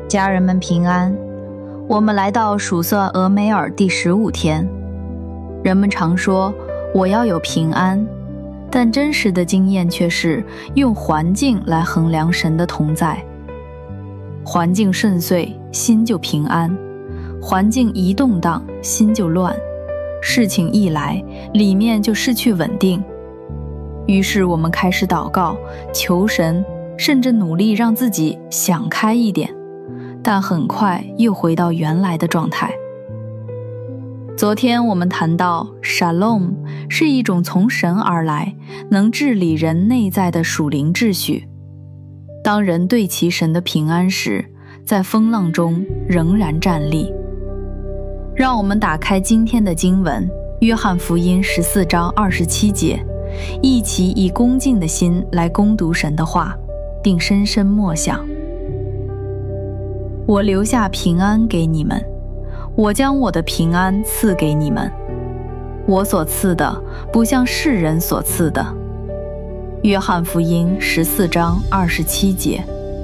家人们平安。我们来到数算俄梅尔第15天。人们常说我要有平安，但真实的经验却是用环境来衡量神的同在。环境顺遂，心就平安；环境一动荡，心就乱。事情一来，里面就失去稳定。于是我们开始祷告，求神，甚至努力让自己想开一点，但很快又回到原来的状态。昨天我们谈到 Shalom 是一种从神而来，能治理人内在的属灵秩序。当人对齐神的平安时，在风浪中仍然站立。让我们打开今天的经文，约翰福音14章27节，一起以恭敬的心来攻读神的话，并深深默想。我留下平安给你们，我将我的平安赐给你们，我所赐的不像世人所赐的。约翰福音14章27节。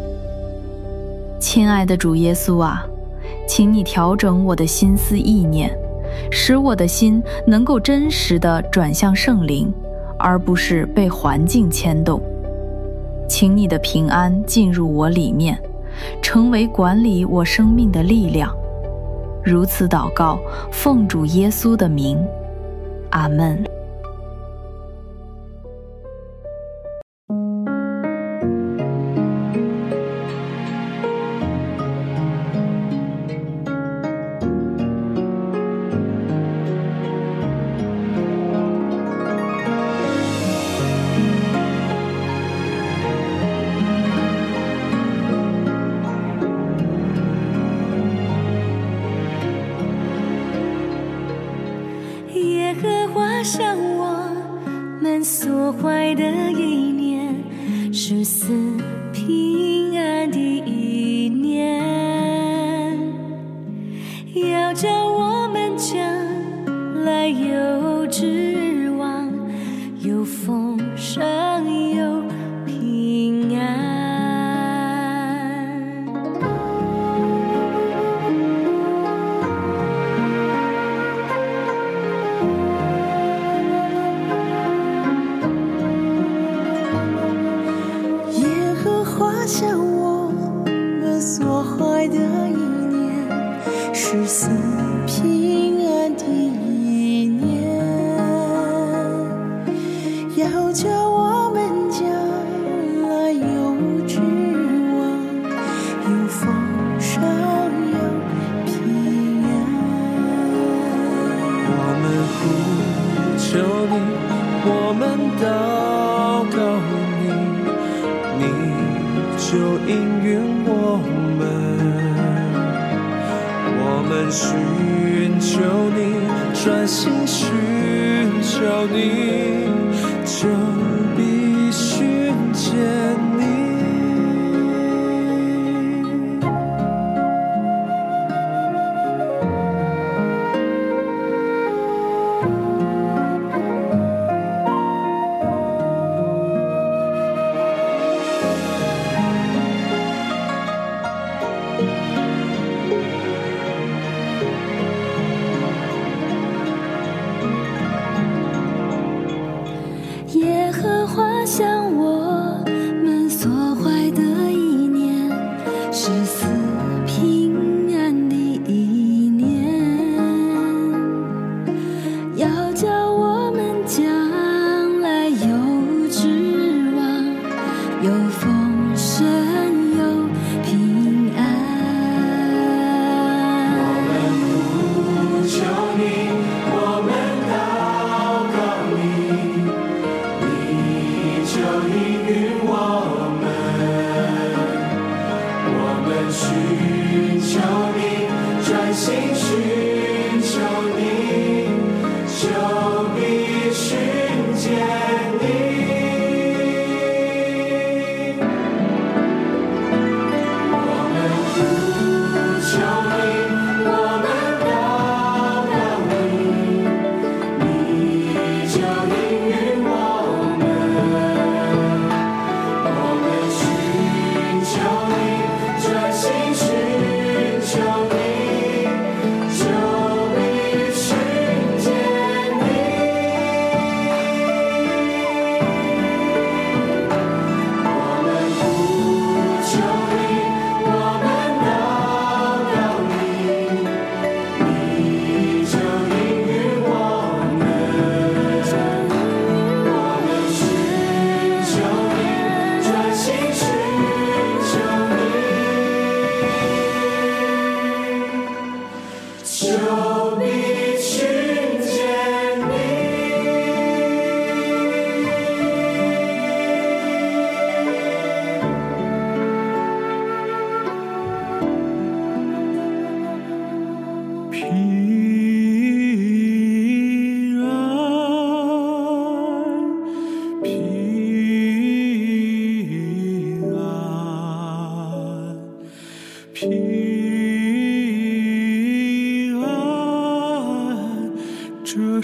亲爱的主耶稣啊，请你调整我的心思意念，使我的心能够真实地转向圣灵，而不是被环境牵动。请你的平安进入我里面，成为管理我生命的力量。如此祷告，奉主耶稣的名，阿们。 耶和华向我们所怀的意念，是赐平安的意念，要叫我们将来有指望，有丰盛有平安。向我们所怀的意念，是赐平安的意念，要叫我们将来有指望，有丰盛有平安。 我们呼求你，我们祷告你，你就应允我们寻求你，专心寻求你，就必寻见你。 耶和华向我们所怀的意念，是赐平安的意念，要叫我们将来有指望，有丰盛有平安。 我们呼求你，我们祷告你，你就应允我们寻求你，专心寻求你，就必寻见你。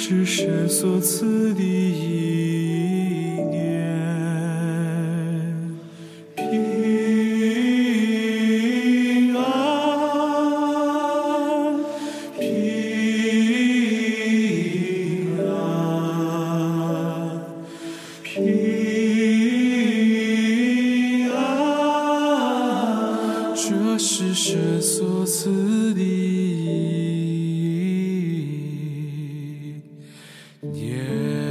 是神所赐的意念。平安，平安，平安，这是神所赐的意念。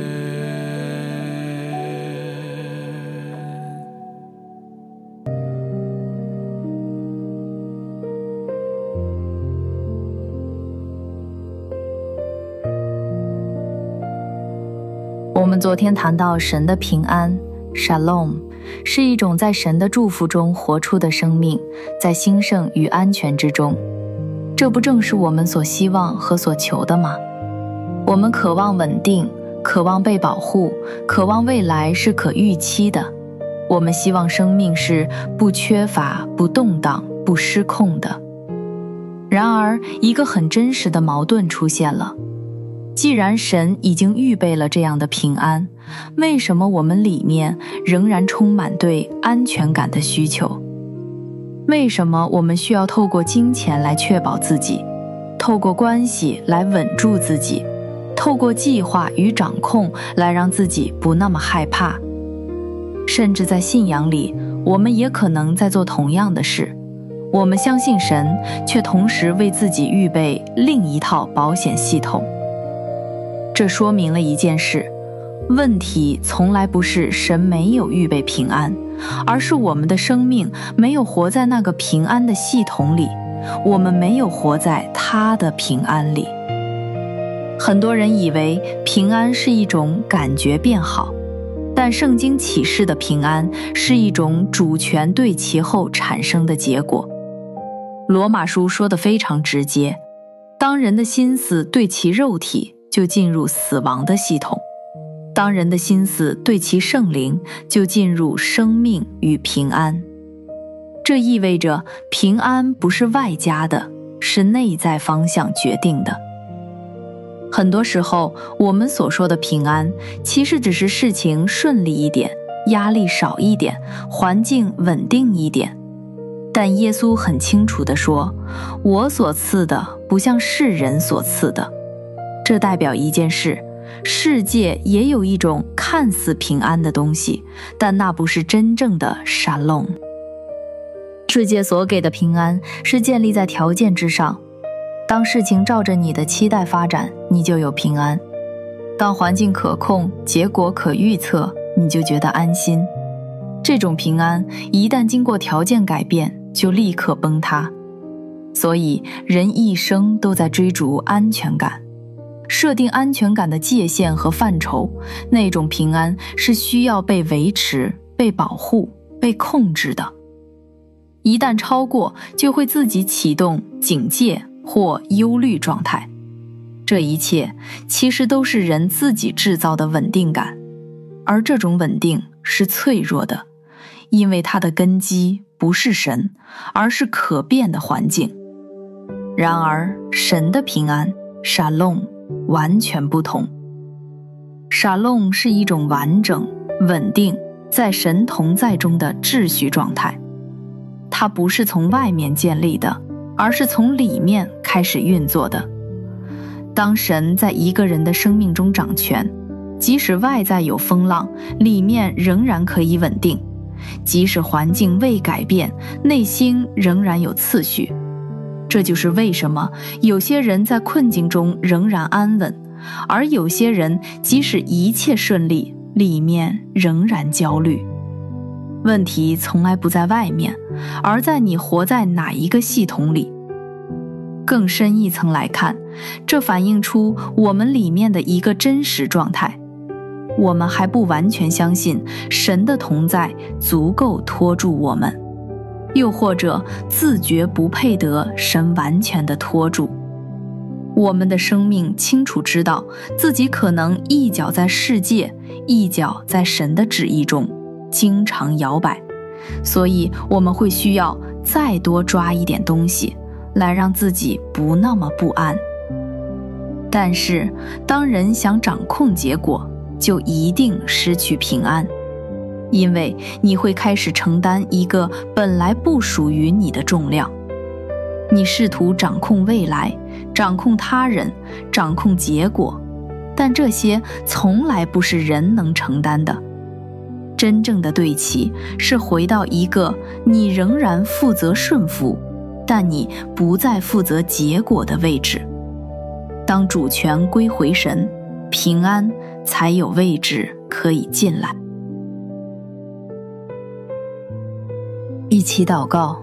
我们昨天谈到神的平安 Shalom 是一种在神的祝福中活出的生命，在兴盛与安全之中。这不正是我们所希望和所求的吗？我们渴望稳定，渴望被保护，渴望未来是可预期的。我们希望生命是不缺乏、不动荡、不失控的。然而，一个很真实的矛盾出现了。既然神已经预备了这样的平安，为什么我们里面仍然充满对安全感的需求？为什么我们需要透过金钱来确保自己，透过关系来稳住自己，透过计划与掌控来让自己不那么害怕？甚至在信仰里，我们也可能在做同样的事。我们相信神，却同时为自己预备另一套保险系统。这说明了一件事，问题从来不是神没有预备平安，而是我们的生命没有活在那个平安的系统里，我们没有活在他的平安里。很多人以为平安是一种感觉变好，但圣经启示的平安是一种主权对齐后产生的结果。罗马书说得非常直接，当人的心思对齐肉体，就进入死亡的系统；当人的心思对齐圣灵，就进入生命与平安。这意味着平安不是外加的，是内在方向决定的。很多时候，我们所说的平安，其实只是事情顺利一点，压力少一点，环境稳定一点。但耶稣很清楚地说，我所赐的不像世人所赐的。这代表一件事，世界也有一种看似平安的东西，但那不是真正的沙龙。世界所给的平安是建立在条件之上，当事情照着你的期待发展，你就有平安；当环境可控，结果可预测，你就觉得安心。这种平安一旦经过条件改变，就立刻崩塌。所以人一生都在追逐安全感，设定安全感的界限和范畴，那种平安是需要被维持、被保护、被控制的。一旦超过，就会自己启动警戒或忧虑状态。这一切其实都是人自己制造的稳定感，而这种稳定是脆弱的，因为它的根基不是神，而是可变的环境。然而，神的平安Shalom完全不同。Shalom是一种完整、稳定，在神同在中的秩序状态。它不是从外面建立的，而是从里面开始运作的。当神在一个人的生命中掌权，即使外在有风浪，里面仍然可以稳定；即使环境未改变，内心仍然有次序。这就是为什么有些人在困境中仍然安稳，而有些人即使一切顺利，里面仍然焦虑。问题从来不在外面，而在你活在哪一个系统里。更深一层来看，这反映出我们里面的一个真实状态。我们还不完全相信神的同在足够拖住我们，又或者自觉不配得神完全的拖住。我们的生命清楚知道自己可能一脚在世界，一脚在神的旨意中，经常摇摆，所以我们会需要再多抓一点东西，来让自己不那么不安。 但是当人想掌控结果，就一定失去平安，因为你会开始承担一个本来不属于你的重量。你试图掌控未来，掌控他人，掌控结果，但这些从来不是人能承担的。真正的对齐是回到一个你仍然负责顺服，但你不再负责结果的位置。当主权归回神，平安才有位置可以进来。一起祷告。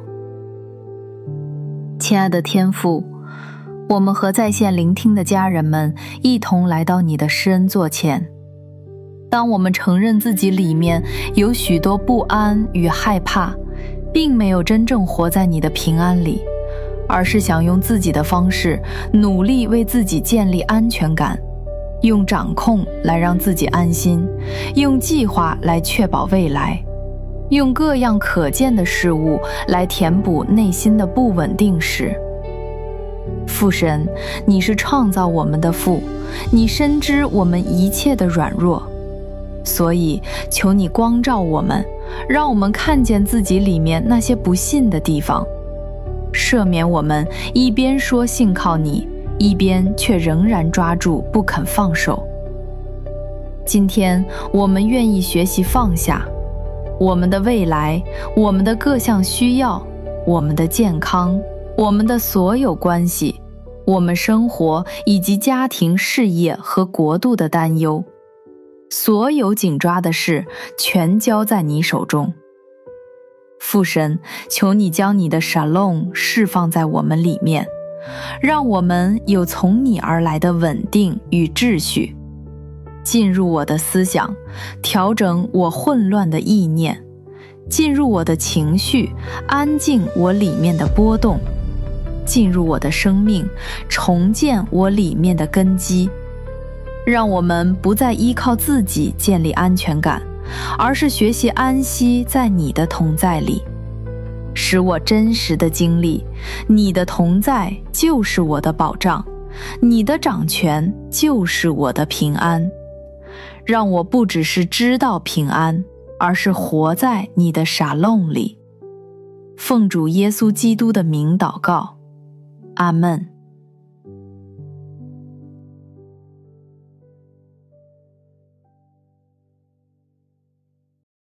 亲爱的天父，我们和在线聆听的家人们一同来到你的施恩座前。当我们承认自己里面有许多不安与害怕，并没有真正活在你的平安里，而是想用自己的方式努力为自己建立安全感，用掌控来让自己安心，用计划来确保未来，用各样可见的事物来填补内心的不稳定时，父神，你是创造我们的父，你深知我们一切的软弱，所以求你光照我们，让我们看见自己里面那些不信的地方，赦免我们一边说信靠你，一边却仍然抓住不肯放手。今天我们愿意学习放下我们的未来，我们的各项需要，我们的健康，我们的所有关系，我们生活以及家庭、事业和国度的担忧，所有紧抓的事全交在你手中。父神，求你将你的 Shalom 释放在我们里面，让我们有从你而来的稳定与秩序，进入我的思想，调整我混乱的意念，进入我的情绪，安静我里面的波动，进入我的生命，重建我里面的根基。让我们不再依靠自己建立安全感，而是学习安息在你的同在里，使我真实的经历你的同在就是我的保障，你的掌权就是我的平安。让我不只是知道平安，而是活在你的Shalom里。奉主耶稣基督的名祷告，阿们。